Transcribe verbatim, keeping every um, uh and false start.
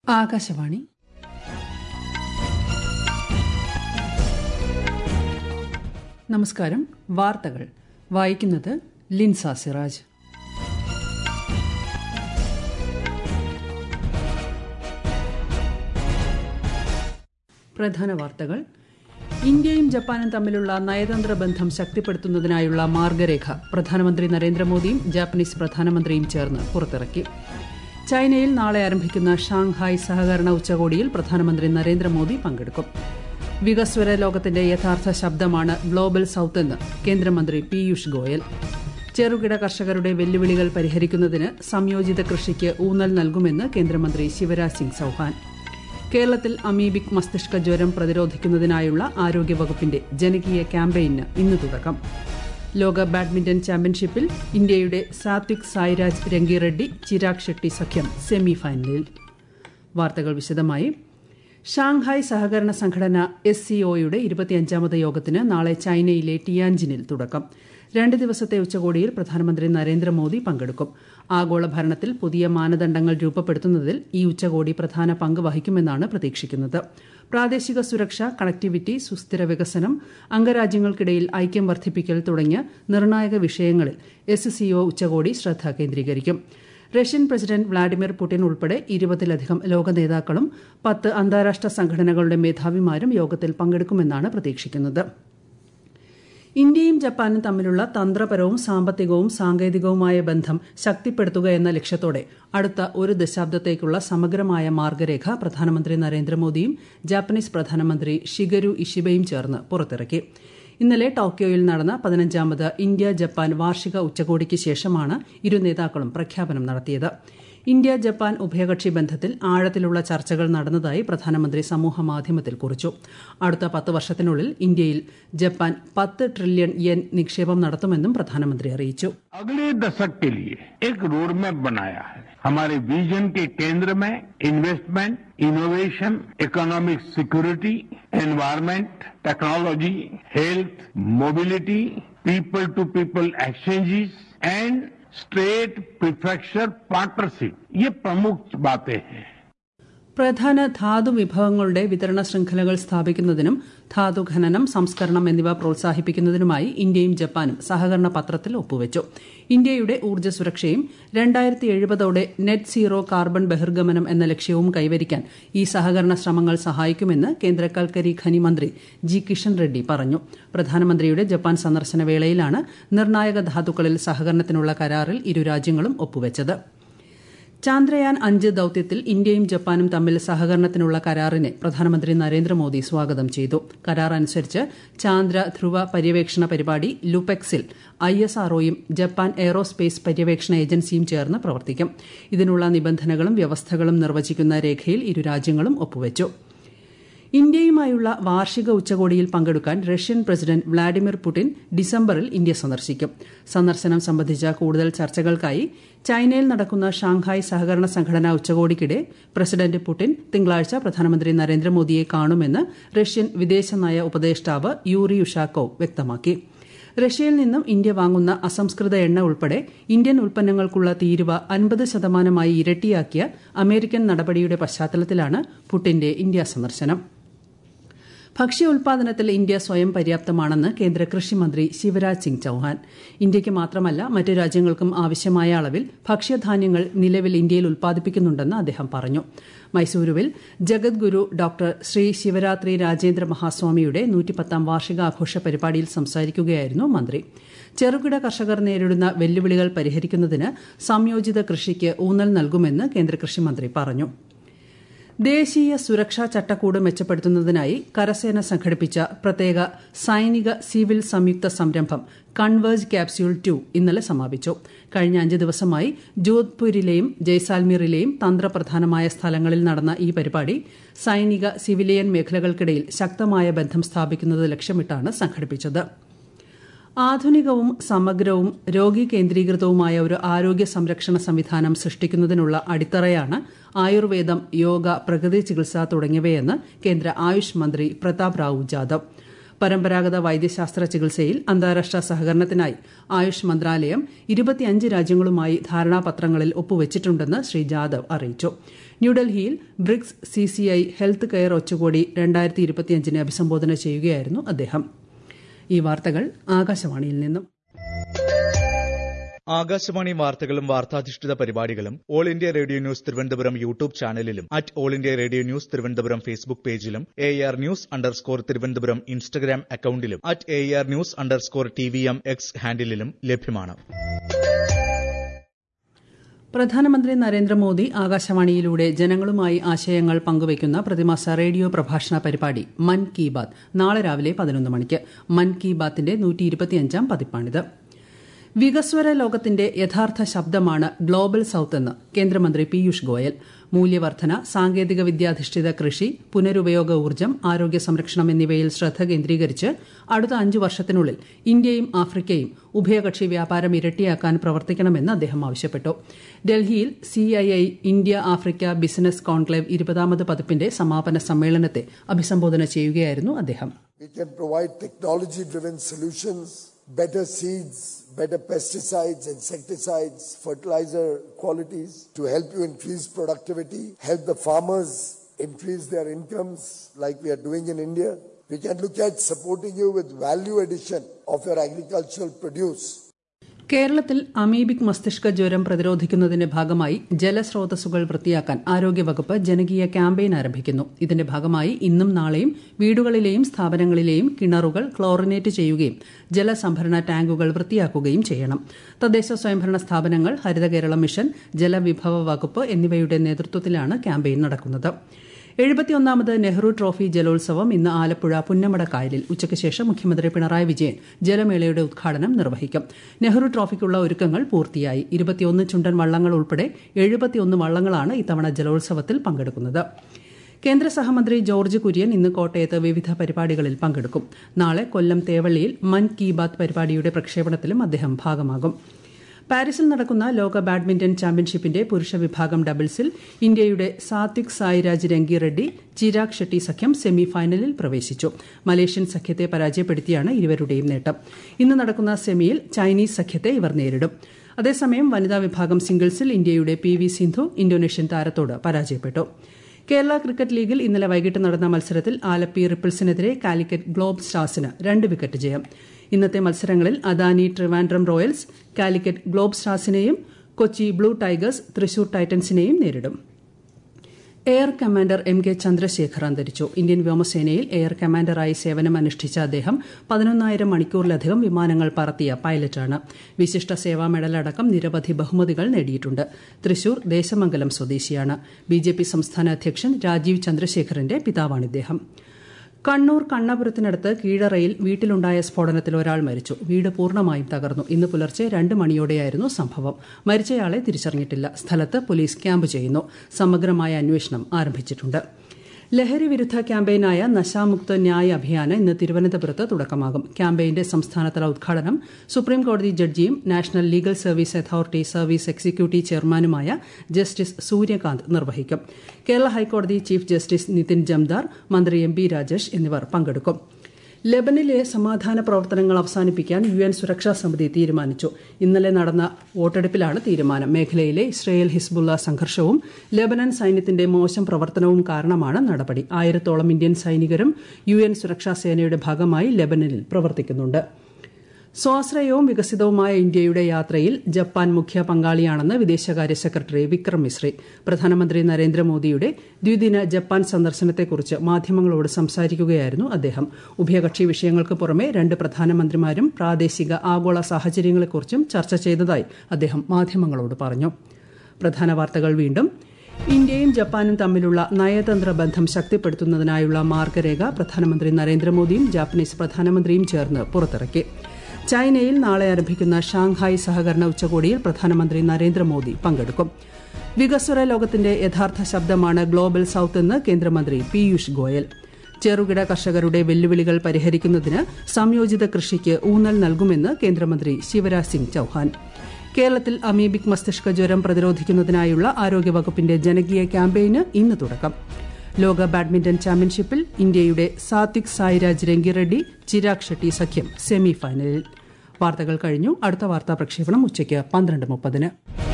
ആകാശവാണി. നമസ്കാരം. വാർത്തകൾ വായിക്കുന്നത് ലിൻസ സിറാജ്. പ്രധാന വാർത്തകൾ. ഇന്ത്യയും ജപ്പാനും തമ്മിലുള്ള നയതന്ത്ര ബന്ധം ശക്തിപ്പെടുത്തുന്നതിനായുള്ള മാർഗരേഖ പ്രധാനമന്ത്രി നരേന്ദ്രമോദിയും ജാപ്പനീസ് പ്രധാനമന്ത്രിയും ചേർന്ന് പുറത്തിറക്കി. ചൈനയിൽ നാളെ ആരംഭിക്കുന്ന ഷാങ്ഹായ് സഹകരണ ഉച്ചകോടിയിൽ പ്രധാനമന്ത്രി നരേന്ദ്രമോദി പങ്കെടുക്കും. വികസ്വര ലോകത്തിന്റെ യഥാർത്ഥ ശബ്ദമാണ് ഗ്ലോബൽ സൌത്ത് എന്ന് കേന്ദ്രമന്ത്രി പീയൂഷ് ഗോയൽ. ചെറുകിട കർഷകരുടെ വെല്ലുവിളികൾ പരിഹരിക്കുന്നതിന് സംയോജിത കൃഷിക്ക് ഊന്നൽ നൽകുമെന്ന് കേന്ദ്രമന്ത്രി ശിവരാജ് സിംഗ് ചൌഹാൻ. കേരളത്തിൽ അമീബിക് മസ്തിഷ്ക ജ്വരം പ്രതിരോധിക്കുന്നതിനായുള്ള ആരോഗ്യവകുപ്പിന്റെ ജനകീയ ക്യാമ്പയിന് ഇന്ന് തുടക്കം. ലോക ബാഡ്മിന്റൺ ചാമ്പ്യൻഷിപ്പിൽ ഇന്ത്യയുടെ സാത്വിക് സായ്രാജ് രംഗിറെഡ്ഡി ചിരാഗ് ഷെട്ടി സഖ്യം സെമിഫൈനലിൽ. വാർത്തകൾ വിശദമായി. ഷാങ്ഹായ് സഹകരണ സംഘടന എസ് സിഒയുടെ ഇരുപത്തിയഞ്ചാമത് യോഗത്തിന് നാളെ ചൈനയിലെ ടിയാൻജിനിൽ തുടക്കം. രണ്ട് ദിവസത്തെ ഉച്ചകോടിയിൽ പ്രധാനമന്ത്രി നരേന്ദ്രമോദി പങ്കെടുക്കും. ആഗോള ഭരണത്തിൽ പുതിയ മാനദണ്ഡങ്ങൾ രൂപപ്പെടുത്തുന്നതിൽ ഈ ഉച്ചകോടി പ്രധാന പങ്ക് വഹിക്കുമെന്നാണ് പ്രതീക്ഷിക്കുന്നത്. പ്രാദേശിക സുരക്ഷ, കണക്ടിവിറ്റി, സുസ്ഥിര വികസനം, അംഗരാജ്യങ്ങൾക്കിടയിൽ ഐക്യം വർദ്ധിപ്പിക്കൽ തുടങ്ങിയ നിർണായക വിഷയങ്ങളിൽ എസ് സിഒ ഉച്ചകോടി ശ്രദ്ധ കേന്ദ്രീകരിക്കും. റഷ്യൻ പ്രസിഡന്റ് വ്ളാഡിമിർ പുടിൻ ഉൾപ്പെടെ ഇരുപതിലധികം ലോക നേതാക്കളും പത്ത് അന്താരാഷ്ട്ര സംഘടനകളുടെ മേധാവിമാരും യോഗത്തിൽ പങ്കെടുക്കുമെന്നാണ് പ്രതീക്ഷിക്കുന്നത്. ഇന്ത്യയും ജപ്പാനും തമ്മിലുള്ള തന്ത്രപരവും സാമ്പത്തികവും സാങ്കേതികവുമായ ബന്ധം ശക്തിപ്പെടുത്തുക എന്ന ലക്ഷ്യത്തോടെ അടുത്ത ഒരു ദശാബ്ദത്തേക്കുള്ള സമഗ്രമായ മാർഗരേഖ പ്രധാനമന്ത്രി നരേന്ദ്രമോദിയും ജാപ്പനീസ് പ്രധാനമന്ത്രി ഷിഗരു ഇഷിബയും ചേർന്ന് പുറത്തിറക്കി. ഇന്നലെ ടോക്കിയോയിൽ നടന്ന പതിനഞ്ചാമത് ഇന്ത്യ ജപ്പാൻ വാർഷിക ഉച്ചകോടിക്ക് ശേഷമാണ് ഇരു നേതാക്കളും പ്രഖ്യാപനം നടത്തിയത്. ഇന്ത്യ ജപ്പാൻ ഉഭയകക്ഷി ബന്ധത്തിൽ ആഴത്തിലുള്ള ചർച്ചകൾ നടന്നതായി പ്രധാനമന്ത്രി സമൂഹമാധ്യമത്തിൽ കുറിച്ചു. അടുത്ത പത്ത് വർഷത്തിനുള്ളിൽ ഇന്ത്യയിൽ ജപ്പാൻ പത്ത് ട്രില്യൺ യെൻ നിക്ഷേപം നടത്തുമെന്നും പ്രധാനമന്ത്രി അറിയിച്ചു. अगले दशक के लिए एक रोड मैप बनाया है. हमारे विजन के केंद्र में investment, innovation, economic security, environment, technology, health, mobility, people to people exchanges and state prefecture partnership, ये प्रमुख बातें हैं. പ്രധാന ധാതു വിഭവങ്ങളുടെ വിതരണ ശൃംഖലകൾ സ്ഥാപിക്കുന്നതിനും ധാതു ഖനനം, സംസ്കരണം എന്നിവ പ്രോത്സാഹിപ്പിക്കുന്നതിനുമായി ഇന്ത്യയും ജപ്പാനും സഹകരണ പത്രത്തിൽ ഒപ്പുവച്ചു. ഇന്ത്യയുടെ ഊർജ്ജ സുരക്ഷയും രണ്ടായിരത്തി എഴുപതോടെ നെറ്റ് സീറോ കാർബൺ ബഹിർഗമനം എന്ന ലക്ഷ്യവും കൈവരിക്കാൻ ഈ സഹകരണ ശ്രമങ്ങൾ സഹായിക്കുമെന്ന് കേന്ദ്ര കൽക്കരി ഖനി മന്ത്രി ജി കിഷൻ റെഡ്ഡി പറഞ്ഞു. പ്രധാനമന്ത്രിയുടെ ജപ്പാൻ സന്ദർശന വേളയിലാണ് നിർണായക ധാതുക്കളിൽ സഹകരണത്തിനുള്ള കരാറിൽ ഇരു രാജ്യങ്ങളും ഒപ്പുവച്ചത്. ചാന്ദ്രയാൻ അഞ്ച് ദൌത്യത്തിൽ ഇന്ത്യയും ജപ്പാനും തമ്മിൽ സഹകരണത്തിനുള്ള കരാറിനെ പ്രധാനമന്ത്രി നരേന്ദ്രമോദി സ്വാഗതം ചെയ്തു. കരാർ അനുസരിച്ച് ചാന്ദ്ര ധ്രുവ പര്യവേക്ഷണ പരിപാടി ലുപെക്സിൽ ഐ എസ് ആർഒയും ജപ്പാൻ എയ്റോസ്പേസ് പര്യവേക്ഷണ ഏജൻസിയും ചേർന്ന് പ്രവർത്തിക്കും. ഇതിനുള്ള നിബന്ധനകളും വ്യവസ്ഥകളും നിർവചിക്കുന്ന രേഖയിൽ ഇരു രാജ്യങ്ങളും ഒപ്പുവച്ചു. ഇന്ത്യയുമായുള്ള വാർഷിക ഉച്ചകോടിയിൽ പങ്കെടുക്കാൻ റഷ്യൻ പ്രസിഡന്റ് വ്ളാഡിമിർ പുടിൻ ഡിസംബറിൽ ഇന്ത്യ സന്ദർശിക്കും. സന്ദർശനം സംബന്ധിച്ച കൂടുതൽ ചർച്ചകൾക്കായി ചൈനയിൽ നടക്കുന്ന ഷാങ്ഹായ് സഹകരണ സംഘടനാ ഉച്ചകോടിക്കിടെ പ്രസിഡന്റ് പുടിൻ തിങ്കളാഴ്ച പ്രധാനമന്ത്രി നരേന്ദ്രമോദിയെ കാണുമെന്ന് റഷ്യൻ വിദേശനയ ഉപദേഷ്ടാവ് യൂറി യുഷാക്കോവ് വ്യക്തമാക്കി. റഷ്യയിൽ നിന്നും ഇന്ത്യ വാങ്ങുന്ന അസംസ്കൃത എണ്ണ ഉൾപ്പെടെ ഇന്ത്യൻ ഉൽപ്പന്നങ്ങൾക്കുള്ള തീരുവ അൻപത് ശതമാനമായി ഇരട്ടിയാക്കിയ അമേരിക്കൻ നടപടിയുടെ പശ്ചാത്തലത്തിലാണ് പുടിന്റെ ഇന്ത്യ സന്ദർശനം. ഭക്ഷ്യ ഉൽപാദനത്തിൽ ഇന്ത്യ സ്വയം പര്യാപ്തമാണെന്ന് കേന്ദ്ര കൃഷിമന്ത്രി ശിവരാജ് സിംഗ് ചൌഹാൻ. ഇന്ത്യയ്ക്ക് മാത്രമല്ല മറ്റു രാജ്യങ്ങൾക്കും ആവശ്യമായ അളവിൽ ഭക്ഷ്യധാന്യങ്ങൾ നിലവിൽ ഇന്ത്യയിൽ ഉൽപ്പാദിപ്പിക്കുന്നുണ്ടെന്ന് അദ്ദേഹം പറഞ്ഞു. മൈസൂരുവിൽ ജഗദ്ഗുരു ഡോക്ടർ ശ്രീ ശിവരാത്രി രാജേന്ദ്ര മഹാസ്വാമിയുടെ നൂറ്റിപ്പത്താം വാർഷികാഘോഷ പരിപാടിയിൽ സംസാരിക്കുകയായിരുന്നു മന്ത്രി. ചെറുകിട കർഷകർ നേരിടുന്ന വെല്ലുവിളികൾ പരിഹരിക്കുന്നതിന് സംയോജിത കൃഷിക്ക് ഊന്നൽ നൽകുമെന്ന് കേന്ദ്ര കൃഷിമന്ത്രി പറഞ്ഞു. ദേശീയ സുരക്ഷാ ചട്ടക്കൂട് മെച്ചപ്പെടുത്തുന്നതിനായി കരസേന സംഘടിപ്പിച്ച പ്രത്യേക സൈനിക സിവിൽ സംയുക്ത സംരംഭം കൺവേർജ് ക്യാപ്സ്യൂൾ ടു ഇന്നലെ സമാപിച്ചു. കഴിഞ്ഞ അഞ്ച് ദിവസമായി ജോധ്പൂരിലെയും ജയ്സാൽമീറിലെയും തന്ത്രപ്രധാനമായ സ്ഥലങ്ങളിൽ നടന്ന ഈ പരിപാടി സൈനിക സിവിലിയൻ മേഖലകൾക്കിടയിൽ ശക്തമായ ബന്ധം സ്ഥാപിക്കുന്നത് ലക്ഷ്യമിട്ടാണ് സംഘടിപ്പിച്ചത്. ആധുനികവും സമഗ്രവും രോഗി കേന്ദ്രീകൃതവുമായ ഒരു ആരോഗ്യ സംരക്ഷണ സംവിധാനം സൃഷ്ടിക്കുന്നതിനുള്ള അടിത്തറയാണ് ആയുർവേദം, യോഗ, പ്രകൃതി ചികിത്സ തുടങ്ങിയവയെന്ന് കേന്ദ്ര ആയുഷ് മന്ത്രി പ്രതാപ് റാവു ജാദവ്. പരമ്പരാഗത വൈദ്യശാസ്ത്ര ചികിത്സയിൽ അന്താരാഷ്ട്ര സഹകരണത്തിനായി ആയുഷ് മന്ത്രാലയം ഇരുപത്തിയഞ്ച് രാജ്യങ്ങളുമായി ധാരണാപത്രങ്ങളിൽ ഒപ്പുവച്ചിട്ടുണ്ടെന്ന് ശ്രീ ജാദവ് അറിയിച്ചു. ന്യൂഡൽഹിയിൽ BRICS C C I health care ഉച്ചകോടി രണ്ടായിരത്തി ഇരുപത്തിയഞ്ചിനെ അഭിസംബോധന ചെയ്യുകയായിരുന്നു അദ്ദേഹം. ഈ വാർത്തകൾ ആകാശവാണിയിൽ നിന്നും. ആകാശവാണി വാർത്തകളും വാർത്താധിഷ്ഠിത പരിപാടികളും all India radio news Thiruvananthapuram YouTube ചാനലിലും at all India radio news Thiruvananthapuram Facebook പേജിലും A R news underscore Thiruvananthapuram Instagram അക്കൌണ്ടിലും at A R news underscore T V M X ഹാൻഡിലും ലഭ്യമാണ്. പ്രധാനമന്ത്രി നരേന്ദ്രമോദി ആകാശവാണിയിലൂടെ ജനങ്ങളുമായി ആശയങ്ങൾ പങ്കുവയ്ക്കുന്ന പ്രതിമാസ റേഡിയോ പ്രഭാഷണ പരിപാടി മൻ കി ബാത് നാളെ രാവിലെ പതിനൊന്ന് മണിക്ക്. മൻ കി ബാത്തിന്റെ നൂറ്റി ഇരുപത്തിയഞ്ചാം പതിപ്പാണിത്. വികസ്വര ലോകത്തിന്റെ യഥാർത്ഥ ശബ്ദമാണ് ഗ്ലോബൽ സൌത്ത് എന്ന് കേന്ദ്രമന്ത്രി പീയൂഷ് ഗോയൽ. മൂല്യവർദ്ധന, സാങ്കേതിക വിദ്യാധിഷ്ഠിത കൃഷി, പുനരുപയോഗ ഊർജ്ജം, ആരോഗ്യ സംരക്ഷണം എന്നിവയിൽ ശ്രദ്ധ കേന്ദ്രീകരിച്ച് അടുത്ത അഞ്ചു വർഷത്തിനുള്ളിൽ ഇന്ത്യയും ആഫ്രിക്കയും ഉഭയകക്ഷി വ്യാപാരം ഇരട്ടിയാക്കാൻ പ്രവർത്തിക്കണമെന്ന് അദ്ദേഹം ആവശ്യപ്പെട്ടു. ഡൽഹിയിൽ C I I India Africa business conclave ഇരുപതാമത് പതിപ്പിന്റെ സമാപന സമ്മേളനത്തെ അഭിസംബോധന ചെയ്യുകയായിരുന്നു അദ്ദേഹം. Better seeds, better pesticides, insecticides, fertilizer qualities to help you increase productivity, help the farmers increase their incomes like we are doing in India. We can look at supporting you with value addition of your agricultural produce. കേരളത്തിൽ amoebic മസ്തിഷ്ക ജ്വരം പ്രതിരോധിക്കുന്നതിന്റെ ഭാഗമായി ജലസ്രോതസ്സുകൾ വൃത്തിയാക്കാൻ ആരോഗ്യവകുപ്പ് ജനകീയ campaign ആരംഭിക്കുന്നു. ഇതിന്റെ ഭാഗമായി ഇന്നും നാളെയും വീടുകളിലെയും സ്ഥാപനങ്ങളിലെയും കിണറുകൾ ക്ലോറിനേറ്റ് ചെയ്യുകയും ജലസംഭരണ ടാങ്കുകൾ വൃത്തിയാക്കുകയും ചെയ്യണം. തദ്ദേശ സ്വയംഭരണ സ്ഥാപനങ്ങൾ, ഹരിത കേരള മിഷൻ, ജലവിഭവ വകുപ്പ് എന്നിവയുടെ നേതൃത്വത്തിലാണ് ക്യാമ്പയിൻ നടക്കുന്നത്. എഴുപത്തിയൊന്നാമത് നെഹ്റു ട്രോഫി ജലോത്സവം ഇന്ന് ആലപ്പുഴ പുന്നമട കായലിൽ ഉച്ചയ്ക്ക് ശേഷം മുഖ്യമന്ത്രി പിണറായി വിജയൻ ജലമേളയുടെ ഉദ്ഘാടനം നിർവഹിക്കും. നെഹ്റു ട്രോഫിക്കുള്ള ഒരുക്കങ്ങൾ പൂർത്തിയായി. ഇരുപത്തിയൊന്ന് ചുണ്ടൻ വള്ളങ്ങൾ ഉൾപ്പെടെ എഴുപത്തിയൊന്ന് വള്ളങ്ങളാണ് ഇത്തവണ ജലോത്സവത്തിൽ പങ്കെടുക്കുന്നത്. കേന്ദ്ര സഹമന്ത്രി ജോർജ് കുര്യൻ ഇന്ന് കോട്ടയത്ത് വിവിധ പരിപാടികളിൽ പങ്കെടുക്കും. നാളെ കൊല്ലം തേവള്ളിയിൽ മൻ കി ബാത് പരിപാടിയുടെ പ്രക്ഷേപണത്തിലും അദ്ദേഹം ഭാഗമാകും. പാരീസിൽ നടക്കുന്ന ലോക ബാഡ്മിന്റൺ ചാമ്പ്യൻഷിപ്പിന്റെ പുരുഷ വിഭാഗം ഡബിൾസിൽ ഇന്ത്യയുടെ സാത്വിക് സായിരാജ് രംഗി റെഡ്ഡി ചിരാഗ് ഷെട്ടി സഖ്യം സെമി ഫൈനലിൽ പ്രവേശിച്ചു. മലേഷ്യൻ സഖ്യത്തെ പരാജയപ്പെടുത്തിയാണ് ഇരുവരുടെയും നേട്ടം. ഇന്ന് നടക്കുന്ന സെമിയിൽ ചൈനീസ് സഖ്യത്തെ ഇവർ നേരിടും. അതേസമയം വനിതാ വിഭാഗം സിംഗിൾസിൽ ഇന്ത്യയുടെ പി വി സിന്ധു ഇന്തോനേഷ്യൻ താരത്തോട് പരാജയപ്പെട്ടു. കേരള ക്രിക്കറ്റ് ലീഗിൽ ഇന്നലെ വൈകിട്ട് നടന്ന മത്സരത്തിൽ ആലപ്പി റിപ്പിൾസിനെതിരെ കാലിക്കറ്റ് ഗ്ലോബ് സ്റ്റാർസിന് രണ്ട് വിക്കറ്റ് ജയം. ഇന്നത്തെ മത്സരങ്ങളിൽ അദാനി ട്രിവാൻഡ്രം റോയൽസ് കാലിക്കറ്റ് ഗ്ലോബ് സ്റ്റാർസിനെയും കൊച്ചി ബ്ലൂ ടൈഗേഴ്സ് തൃശൂർ ടൈറ്റൻസിനെയും നേരിടും. Air commander M K Chandrashekhar അന്തരിച്ചു. ഇന്ത്യൻ വ്യോമസേനയിൽ എയർ കമാൻഡറായി സേവനം അനുഷ്ഠിച്ച അദ്ദേഹം പതിനൊന്നായിരം മണിക്കൂറിലധികം വിമാനങ്ങൾ പറത്തിയ പൈലറ്റാണ്. വിശിഷ്ട സേവാ മെഡലടക്കം നിരവധി ബഹുമതികൾ നേടിയിട്ടുണ്ട്. തൃശൂർ ദേശമംഗലം സ്വദേശിയാണ്. ബി ജെ പി സംസ്ഥാന അധ്യക്ഷൻ രാജീവ് ചന്ദ്രശേഖറിന്റെ പിതാവാണിദ്ദേഹം. കണ്ണൂർ കണ്ണപുരത്തിനടുത്ത് കീഴറയിൽ വീട്ടിലുണ്ടായ സ്ഫോടനത്തിൽ ഒരാൾ മരിച്ചു. വീട് പൂർണ്ണമായും തകർന്നു. ഇന്ന് പുലർച്ചെ രണ്ട് മണിയോടെയായിരുന്നു സംഭവം. മരിച്ചയാളെ തിരിച്ചറിഞ്ഞിട്ടില്ല. സ്ഥലത്ത് പോലീസ് ക്യാമ്പ് ചെയ്യുന്നു. സമഗ്രമായ അന്വേഷണം ആരംഭിച്ചിട്ടുണ്ട്. ലഹരി വിരുദ്ധ ക്യാമ്പയിനായ നശാമുക്ത ന്യായ് അഭിയാന് ഇന്ന് തിരുവനന്തപുരത്ത് തുടക്കമാകും. ക്യാമ്പയിന്റെ സംസ്ഥാനതല ഉദ്ഘാടനം സുപ്രീംകോടതി ജഡ്ജിയും national legal service authority service executive ചെയർമാനുമായ ജസ്റ്റിസ് സൂര്യകാന്ത് നിർവഹിക്കും. കേരള ഹൈക്കോടതി ചീഫ് ജസ്റ്റിസ് നിതിൻ ജംദാർ, മന്ത്രി എം ബി രാജേഷ് എന്നിവർ പങ്കെടുക്കും. ലെബനിലെ സമാധാന പ്രവർത്തനങ്ങൾ അവസാനിപ്പിക്കാൻ യു എൻ സുരക്ഷാ സമിതി തീരുമാനിച്ചു. ഇന്നലെ നടന്ന വോട്ടെടുപ്പിലാണ് തീരുമാനം. മേഖലയിലെ ഇസ്രയേൽ ഹിസ്ബുള്ള സംഘർഷവും ലെബനൻ സൈന്യത്തിന്റെ മോശം പ്രവർത്തനവും കാരണമാണ് നടപടി. ആയിരത്തോളം ഇന്ത്യൻ സൈനികരും യു എൻ സുരക്ഷാ സേനയുടെ ഭാഗമായി ലെബനനിൽ പ്രവർത്തിക്കുന്നുണ്ട്. സ്വാശ്രയവും വികസിതവുമായ ഇന്ത്യയുടെ യാത്രയിൽ ജപ്പാൻ മുഖ്യ പങ്കാളിയാണെന്ന് വിദേശകാര്യ സെക്രട്ടറി വിക്രം മിശ്രി. പ്രധാനമന്ത്രി നരേന്ദ്രമോദിയുടെ ദ്വിദിന ജപ്പാൻ സന്ദർശനത്തെക്കുറിച്ച് മാധ്യമങ്ങളോട് സംസാരിക്കുകയായിരുന്നു അദ്ദേഹം. ഉഭയകക്ഷി വിഷയങ്ങൾക്ക് പുറമെ രണ്ട് പ്രധാനമന്ത്രിമാരും പ്രാദേശിക ആഗോള സാഹചര്യങ്ങളെക്കുറിച്ചും ചർച്ച ചെയ്തതായി അദ്ദേഹം മാധ്യമങ്ങളോട് പറഞ്ഞു. പ്രധാന വാർത്തകൾ വീണ്ടും. ഇന്ത്യയും ജപ്പാനും തമ്മിലുള്ള നയതന്ത്ര ബന്ധം ശക്തിപ്പെടുത്തുന്നതിനായുള്ള മാർഗരേഖ പ്രധാനമന്ത്രി നരേന്ദ്രമോദിയും ജാപ്പനീസ് പ്രധാനമന്ത്രിയും ചേർന്ന് പുറത്തിറക്കി. ചൈനയിൽ നാളെ ആരംഭിക്കുന്ന ഷാങ്ഹായ് സഹകരണ ഉച്ചകോടിയിൽ പ്രധാനമന്ത്രി നരേന്ദ്രമോദി പങ്കെടുക്കും. വികസ്വര ലോകത്തിന്റെ യഥാർത്ഥ ശബ്ദമാണ് ഗ്ലോബൽ സൌത്ത് എന്ന് കേന്ദ്രമന്ത്രി പീയൂഷ് ഗോയൽ. ചെറുകിട കർഷകരുടെ വെല്ലുവിളികൾ പരിഹരിക്കുന്നതിന് സംയോജിത കൃഷിക്ക് ഊന്നൽ നൽകുമെന്ന് കേന്ദ്രമന്ത്രി ശിവരാജ് സിംഗ് ചൌഹാൻ. കേരളത്തിൽ അമീബിക് മസ്തിഷ്ക ജ്വരം പ്രതിരോധിക്കുന്നതിനായുള്ള ആരോഗ്യവകുപ്പിന്റെ ജനകീയ ക്യാമ്പയിന് ഇന്ന് തുടക്കം. ലോക ബാഡ്മിന്റൺ ചാമ്പ്യൻഷിപ്പിൽ ഇന്ത്യയുടെ സാത്വിക് സായിരാജ് രംഗി റെഡ്ഡി ചിരാഗ് ഷെട്ടി സഖ്യം സെമി ഫൈനലിൽ. വാർത്തകൾ കഴിഞ്ഞു. അടുത്ത വാർത്താ പ്രക്ഷേപണം ഉച്ചയ്ക്ക് പന്ത്രണ്ട് മുപ്പതിന്.